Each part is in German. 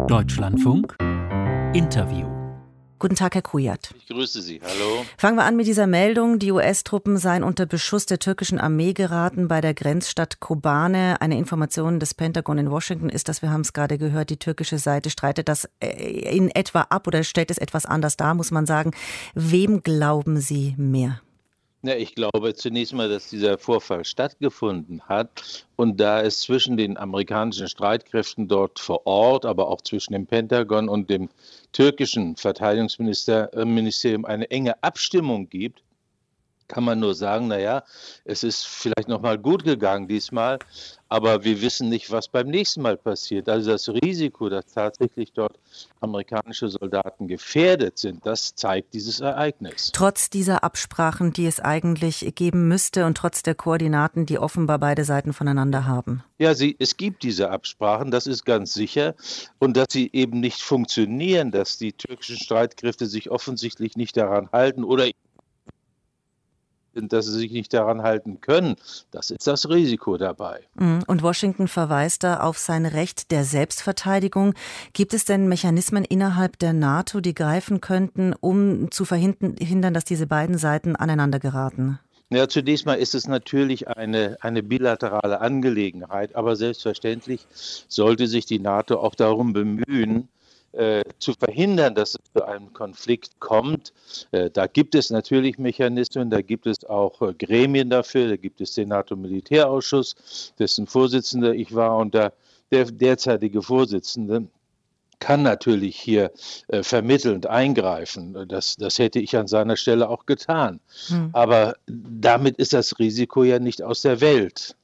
Deutschlandfunk Interview. Guten Tag, Herr Kujat. Ich grüße Sie. Hallo. Fangen wir an mit dieser Meldung. Die US-Truppen seien unter Beschuss der türkischen Armee geraten bei der Grenzstadt Kobane. Eine Information des Pentagon in Washington ist, dass wir haben es gerade gehört, die türkische Seite streitet das in etwa ab oder stellt es etwas anders dar, muss man sagen. Wem glauben Sie mehr? Ja, ich glaube zunächst mal, dass dieser Vorfall stattgefunden hat und da es zwischen den amerikanischen Streitkräften dort vor Ort, aber auch zwischen dem Pentagon und dem türkischen Verteidigungsministerium eine enge Abstimmung gibt, kann man nur sagen, naja, es ist vielleicht nochmal gut gegangen diesmal, aber wir wissen nicht, was beim nächsten Mal passiert. Also das Risiko, dass tatsächlich dort amerikanische Soldaten gefährdet sind, das zeigt dieses Ereignis. Trotz dieser Absprachen, die es eigentlich geben müsste und trotz der Koordinaten, die offenbar beide Seiten voneinander haben. Ja, es gibt diese Absprachen, das ist ganz sicher. Und dass sie eben nicht funktionieren, dass die türkischen Streitkräfte sich offensichtlich nicht daran halten oder dass sie sich nicht daran halten können. Das ist das Risiko dabei. Und Washington verweist da auf sein Recht der Selbstverteidigung. Gibt es denn Mechanismen innerhalb der NATO, die greifen könnten, um zu verhindern, dass diese beiden Seiten aneinander geraten? Ja, zunächst mal ist es natürlich eine bilaterale Angelegenheit, aber selbstverständlich sollte sich die NATO auch darum bemühen, zu verhindern, dass es zu einem Konflikt kommt. Da gibt es natürlich Mechanismen, da gibt es auch Gremien dafür, da gibt es den NATO-Militärausschuss, dessen Vorsitzender ich war und der derzeitige Vorsitzende kann natürlich hier vermittelnd eingreifen. Das hätte ich an seiner Stelle auch getan. Aber damit ist das Risiko ja nicht aus der Welt.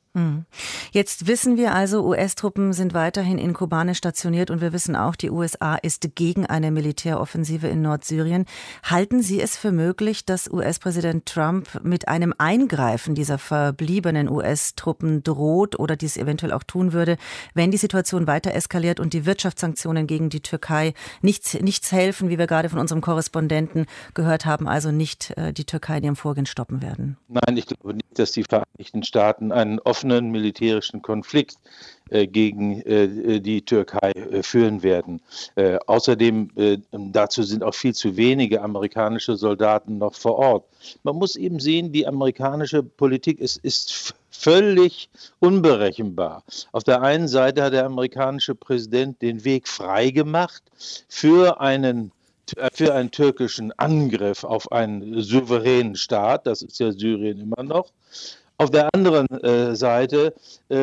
Jetzt wissen wir also, US-Truppen sind weiterhin in Kobane stationiert und wir wissen auch, die USA ist gegen eine Militäroffensive in Nordsyrien. Halten Sie es für möglich, dass US-Präsident Trump mit einem Eingreifen dieser verbliebenen US-Truppen droht oder dies eventuell auch tun würde, wenn die Situation weiter eskaliert und die Wirtschaftssanktionen gegen die Türkei nichts helfen, wie wir gerade von unserem Korrespondenten gehört haben, also nicht die Türkei in ihrem Vorgehen stoppen werden? Nein, ich glaube nicht, dass die Vereinigten Staaten einen offenen militärischen Konflikt gegen die Türkei führen werden. Außerdem, dazu sind auch viel zu wenige amerikanische Soldaten noch vor Ort. Man muss eben sehen, die amerikanische Politik ist völlig unberechenbar. Auf der einen Seite hat der amerikanische Präsident den Weg freigemacht für einen türkischen Angriff auf einen souveränen Staat, das ist ja Syrien immer noch. Auf der anderen Seite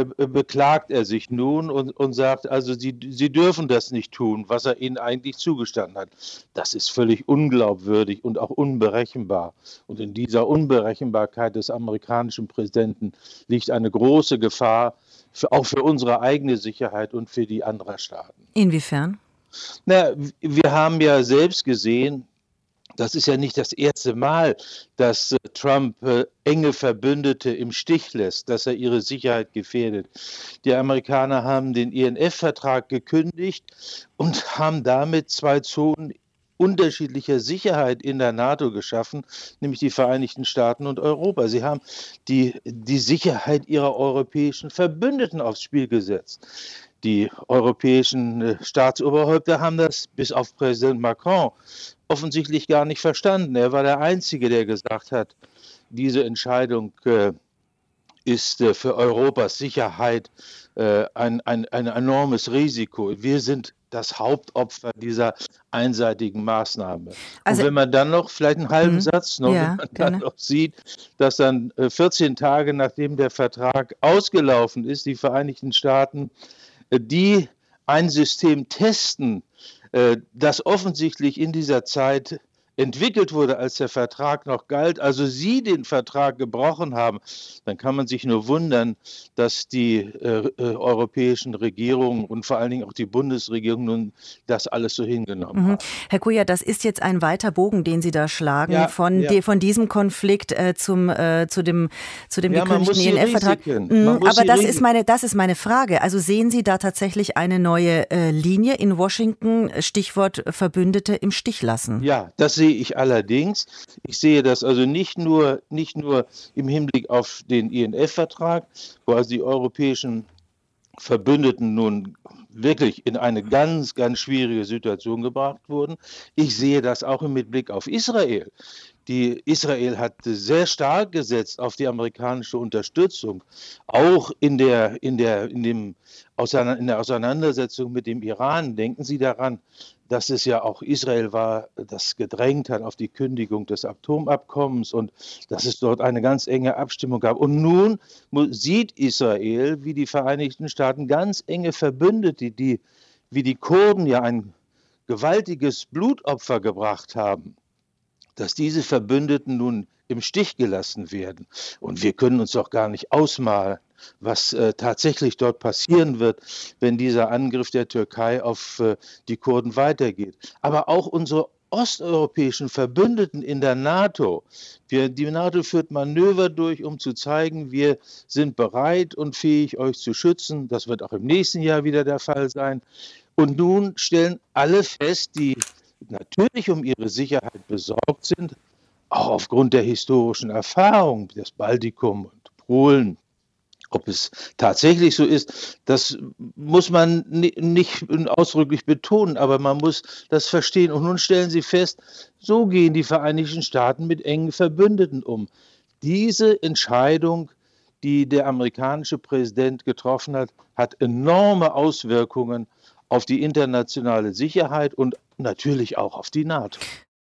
beklagt er sich nun und sagt, also sie dürfen das nicht tun, was er ihnen eigentlich zugestanden hat. Das ist völlig unglaubwürdig und auch unberechenbar. Und in dieser Unberechenbarkeit des amerikanischen Präsidenten liegt eine große Gefahr, auch für unsere eigene Sicherheit und für die anderer Staaten. Inwiefern? Na, wir haben ja selbst gesehen, das ist ja nicht das erste Mal, dass Trump enge Verbündete im Stich lässt, dass er ihre Sicherheit gefährdet. Die Amerikaner haben den INF-Vertrag gekündigt und haben damit zwei Zonen unterschiedlicher Sicherheit in der NATO geschaffen, nämlich die Vereinigten Staaten und Europa. Sie haben die Sicherheit ihrer europäischen Verbündeten aufs Spiel gesetzt. Die europäischen Staatsoberhäupter haben das, bis auf Präsident Macron, offensichtlich gar nicht verstanden. Er war der Einzige, der gesagt hat, diese Entscheidung ist für Europas Sicherheit ein enormes Risiko. Wir sind das Hauptopfer dieser einseitigen Maßnahme. Also, und wenn man dann noch, vielleicht einen halben Satz noch, wenn man dann noch sieht, dass dann 14 Tage nachdem der Vertrag ausgelaufen ist, die Vereinigten Staaten ein System testen, das offensichtlich in dieser Zeit entwickelt wurde, als der Vertrag noch galt, also sie den Vertrag gebrochen haben, dann kann man sich nur wundern, dass die europäischen Regierungen und vor allen Dingen auch die Bundesregierung nun das alles so hingenommen haben. Herr Kujat, das ist jetzt ein weiter Bogen, den Sie da schlagen, von diesem Konflikt zu dem gekündigten INF-Vertrag. Aber das ist meine Frage. Also sehen Sie da tatsächlich eine neue Linie in Washington, Stichwort Verbündete im Stich lassen? Ja, das sehe ich allerdings. Ich sehe das also nicht nur im Hinblick auf den INF-Vertrag, wo also die europäischen Verbündeten nun wirklich in eine ganz, ganz schwierige Situation gebracht wurden. Ich sehe das auch mit Blick auf Israel. Israel hat sehr stark gesetzt auf die amerikanische Unterstützung, auch in der Auseinandersetzung mit dem Iran. Denken Sie daran, dass es ja auch Israel war, das gedrängt hat auf die Kündigung des Atomabkommens und dass es dort eine ganz enge Abstimmung gab. Und nun sieht Israel, wie die Vereinigten Staaten ganz enge Verbündete, wie die Kurden ja ein gewaltiges Blutopfer gebracht haben, dass diese Verbündeten nun im Stich gelassen werden. Und wir können uns doch gar nicht ausmalen, was tatsächlich dort passieren wird, wenn dieser Angriff der Türkei auf die Kurden weitergeht. Aber auch unsere osteuropäischen Verbündeten in der NATO. Die NATO führt Manöver durch, um zu zeigen, wir sind bereit und fähig, euch zu schützen. Das wird auch im nächsten Jahr wieder der Fall sein. Und nun stellen alle fest, die natürlich um ihre Sicherheit besorgt sind, auch aufgrund der historischen Erfahrung des Baltikum und Polen. Ob es tatsächlich so ist, das muss man nicht ausdrücklich betonen, aber man muss das verstehen. Und nun stellen Sie fest, so gehen die Vereinigten Staaten mit engen Verbündeten um. Diese Entscheidung, die der amerikanische Präsident getroffen hat, hat enorme Auswirkungen auf die internationale Sicherheit und natürlich auch auf die NATO.